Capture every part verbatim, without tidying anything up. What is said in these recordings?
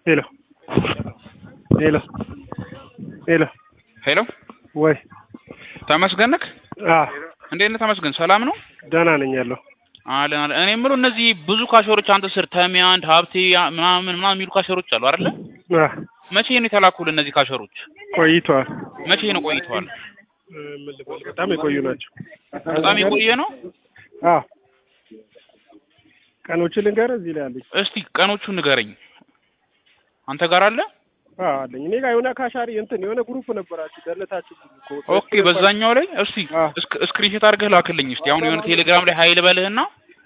ሄሎ ሄሎ ሄሎ ሄሎ ወይ ተመስገን ነህ? አዎ እንዴት ነህ ተመስገን? ሰላም ነው? ደህና ነኝ ያለው አለ አለ እኔ የምለው እነዚህ ብዙ ካሸሮች አንተ ስር ተሚ አንድ ሀብቴ ምናምን ምናምን የሚሉ ካሸሮች አሉ አይደለ? አህ መቼ ነው የተላኩልህ እነዚህ ካሸሮች? ቆይቷል። መቼ ነው ቆይቷል? ምን ልበል በጣም የቆዩ ናቸው። በጣም የቆየ ነው? አዎ ቀኖቹን ልንገርህ እዚህ ላይ አለኝ። እስቲ ቀኖቹን ንገረኝ። አንተ ጋር አለ? አዎ አለኝ። እኔ ጋር የሆነ ካሻሪ እንትን የሆነ ግሩፕ ነበራችሁ ደለታችሁ እኮ። ኦኬ በዛኛው ላይ እስቲ ስክሪንሾት አድርገህ ላክልኝ እስቲ። አሁን የሆነ ቴሌግራም ላይ ሀይል በልህና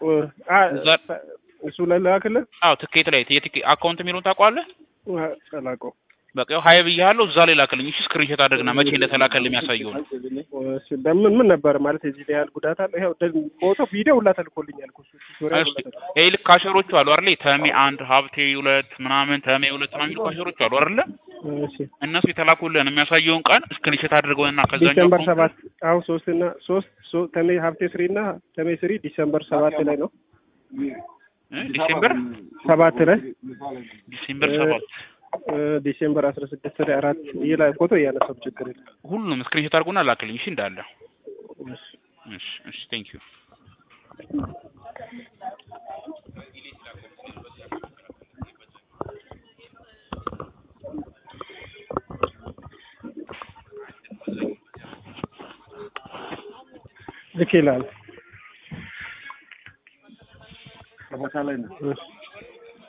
እሱ ላይ ላክልህ። አዎ ትኬት ላይ የትኬት አካውንት የሚሉን ታውቀዋለህ? አላውቀውም። በቃ ያው ሀይ ብያለሁ እዛ ላይ ላክልኝ። እሺ ስክሪንሾት አድርግና መቼ እንደተላከልህ የሚያሳየው ነው። እሺ በምን ምን ነበር ማለት እዚህ ላይ ያል ጉዳት አለ? ይሄው ፎቶ ቪዲዮ ሁላ ተልኮልኛል እኮ እሱ ቱቶሪያል ሁላ ተልኮልኛል። ይሄ ልክ ካሸሮቹ አሉ አይደል? ተሚ አንድ ሀብቴ ሁለት ምናምን ተሚ ሁለት ምናምን የሚሉ ካሸሮቹ አሉ አይደል? እሺ እነሱ የተላኩልን የሚያሳየውን ቀን ስክሪንሾት አድርገውና ከዛኛው ዲሴምበር ሰባት አሁን ሶስት እና ሶስት ተሚ ሀብቴ ስሪ እና ተሚ ስሪ ዲሴምበር ሰባት ላይ ነው። ዲሴምበር ሰባት ላይ ዲሴምበር ሰባት ዲሴምበር አስራ ስድስት ላይ አራት ይላ ፎቶ ያነሳው ችግር የለም። ሁሉም ስክሪንሾት አድርጎና ላክልኝ እሺ እንዳለ። እሺ እሺ እሺ ቴንክ ዩ ልኬላል። ተፈታለኝ